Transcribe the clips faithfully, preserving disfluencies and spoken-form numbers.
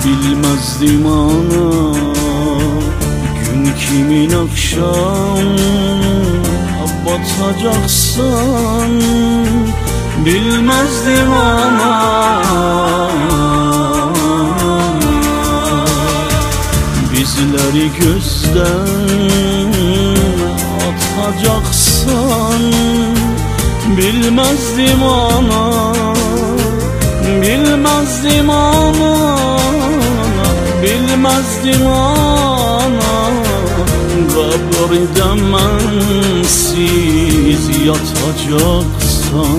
Bilmezdim ana gün kimin akşam batacaksan, bilmezdim ana bizleri gözden atacaksan, bilmezdim ana, bilmezdim ana, bilmezdim ana. Kabirde mensiz yatacaksan,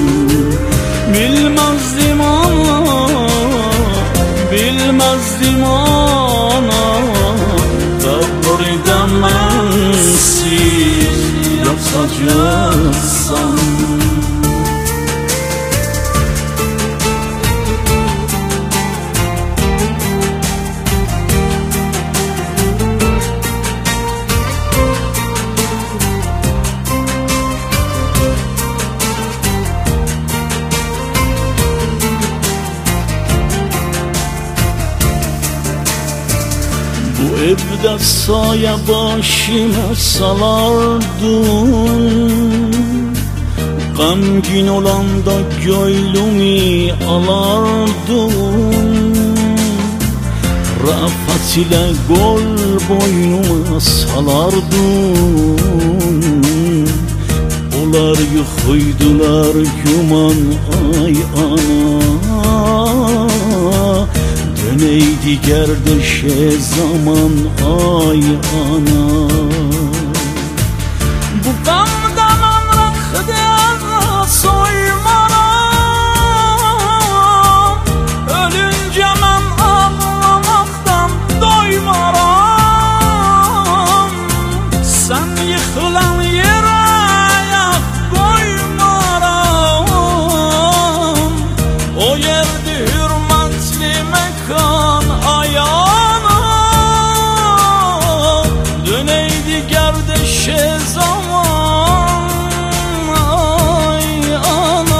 bilmezdim ana, bilmezdim ana. Kabirde mensiz yatacaksan. Bu evde saye başıma salardın, gamgin olanda gönlümü alardın. Rafat ile gol boynuma salardın. Onlar yıkıydılar güman ay ana. Döneydi gerdeşe zaman ay ana. Bu gamdan anrakda soymaram, ölünce ben ağlamaktan doymaram. Sen yıkılan yere ayak koymaram. O yerde hürmetli mekan ayağına. Döneydi gerdeşe zaman ay ana.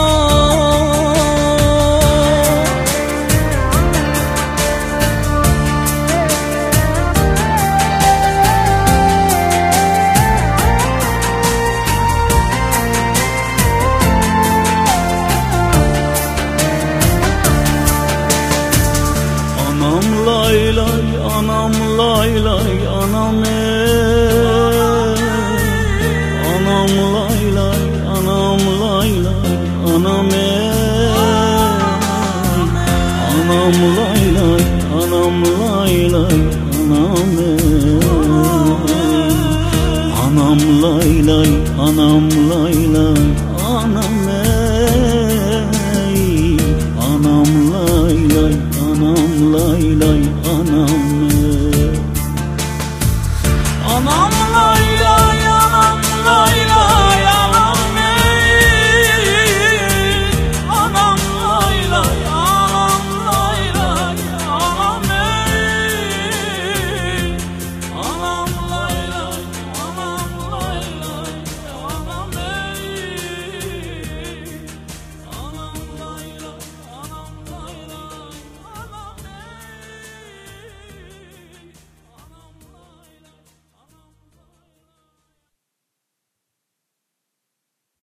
Anam lay lay, anam lay lay, anam ey. Anam lay lay, anam lay lay, anam ey. Anam lay lay, anam lay lay, anam ey. Anam lay lay, anam lay lay.